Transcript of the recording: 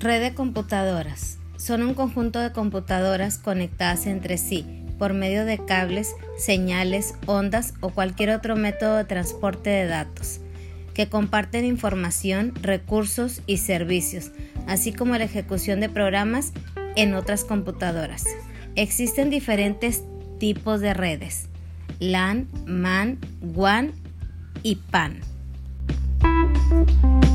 Red de computadoras. Son un conjunto de computadoras conectadas entre sí por medio de cables, señales, ondas o cualquier otro método de transporte de datos, que comparten información, recursos y servicios, así como la ejecución de programas en otras computadoras. Existen diferentes tipos de redes: LAN, MAN, WAN y PAN.